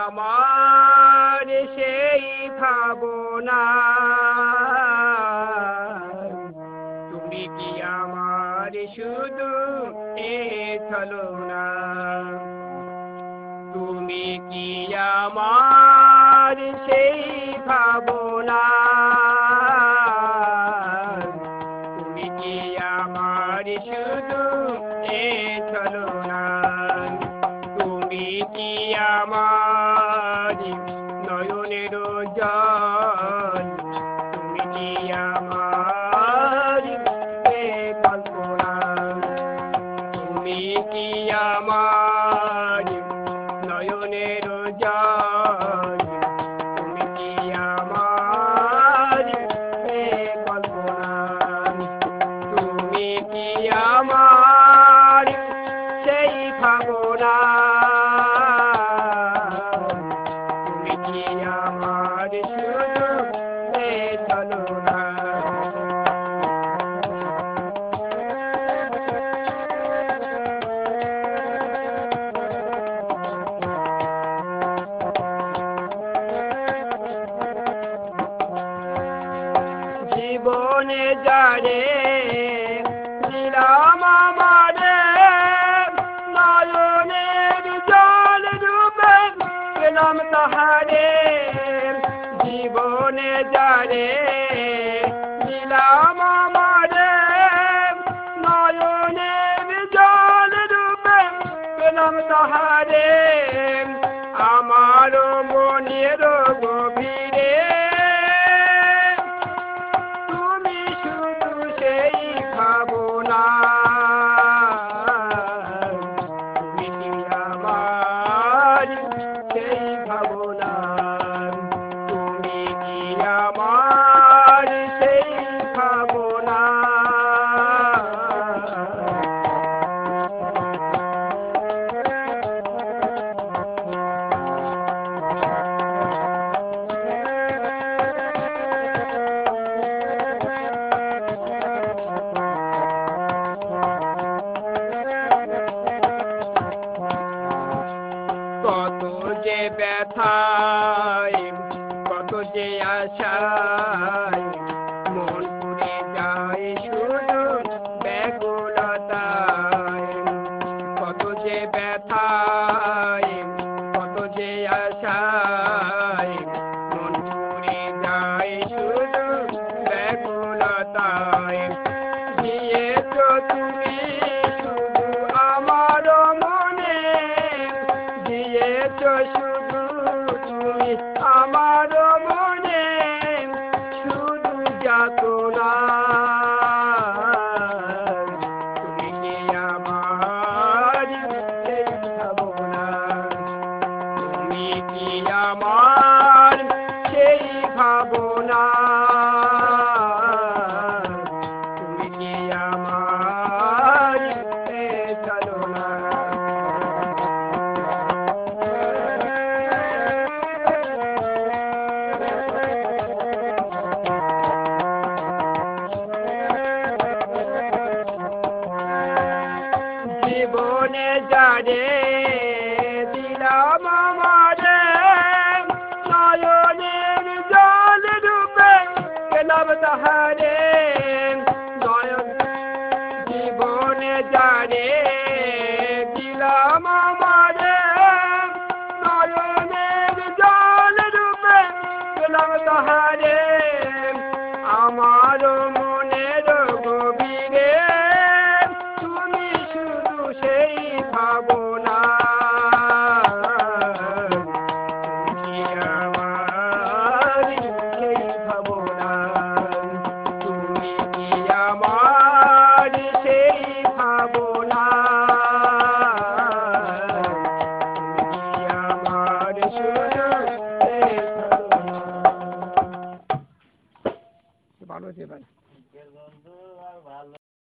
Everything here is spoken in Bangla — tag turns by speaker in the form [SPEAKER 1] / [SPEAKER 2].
[SPEAKER 1] আমার সেই ভাবনা, তুমি কি আমার শুধু এ ছলনা, তুমি কি আমার সেই ভাবনা, তুমি কি আমার শুধু এ ছলনা, তুমি কি আমার নয়নের জল, তুমি কি আমার কল্পনা, তুমি কি আমার নয়নের জল, তুমি কি আমার কল্পনা, তুমি কি আমার সেই ভাবনা, তুমি কি আমার শুধু ছলনা। জীবনে যারে দিলাম আমারে নয়নের জল রূপে পেলাম তাহারে, জীবনে যারে দিলাম আমারে নয়নের জল রূপে পেলাম তাহারে, আমার মনের গভীরে তুমি শুধু সেই ভাবনা, তুমি কি আমার সেই ভাবনা, তুমি কি আমার সেই ভাবনা। কত যে ব্যথায়, কত যে আশায় মন পুড়ে যায় শুধু ব্যাকুলতায়, কত যে ব্যথায়, কত যে আশায় মন পুড়ে যায় শুধু ব্যাকুলতায়, দিয়েছো তুমি শুধু আমার মনে, দিয়েছো শুধু তুমি আমার মনে শুধু যাতনা, তুমি কি আমার সেই ভাবনা, তুমি কি আমার সেই ভাবনা, তুমি কি আমার ছলনা। জীবনে যারে দিলাম আমারে নয়নের জল রূপে পেলাম তাহারে, জীবনে যারে দিলাম আমারে নয়নের জল রূপে পেলাম তাহারে, আমার মনের গভীরে তুমি শুধু সেই ভাবনা, তুমি কি